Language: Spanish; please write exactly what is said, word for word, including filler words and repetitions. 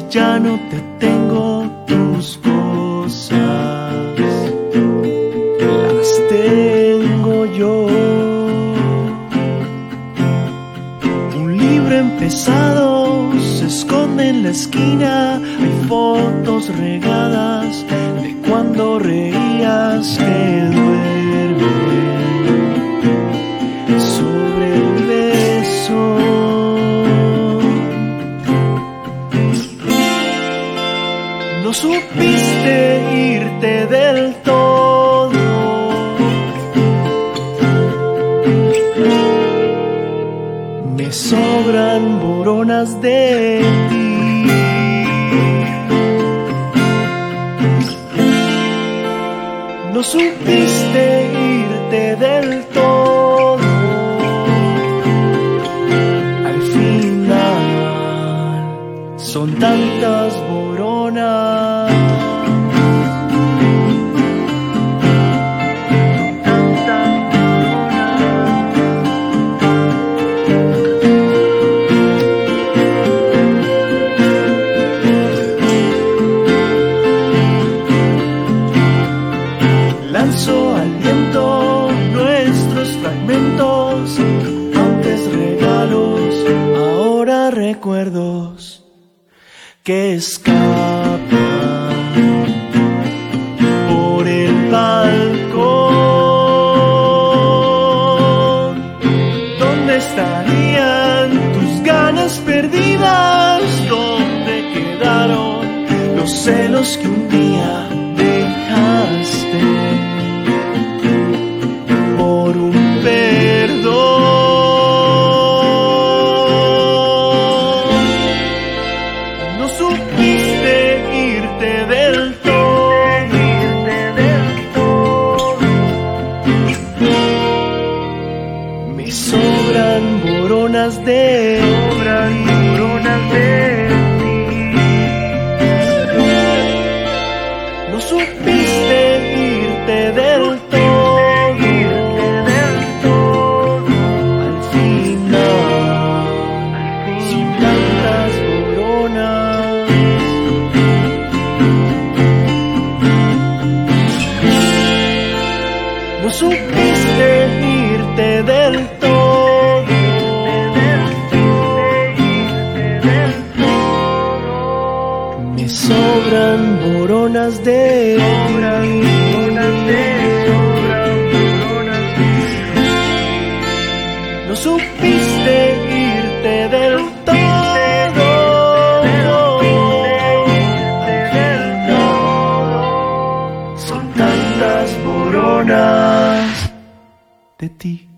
ya no te tengo tus cosas, las tengo yo. Un libro empezado se esconde en la esquina, hay fotos regadas de cuando reías que duerme sobre el beso. No supiste irte del todo, me sobran boronas de ti. No supiste irte del todo, al final son tantas boronas. Lanzo al viento nuestros fragmentos, antes regalos, ahora recuerdos que escapan por el balcón. ¿Dónde estarían tus ganas perdidas? ¿Dónde quedaron los celos que un día dejaste por un perdón? No supiste irte del todo, irte del todo. Me sobran boronas de sobran boronas de No supiste irte del todo, irte del todo, al final, sin tantas boronas. No supiste irte del todo, me sobran boronas de sobran boronas de sobran boronas de. No supiste irte del todo, del todo. Son tantas boronas de ti.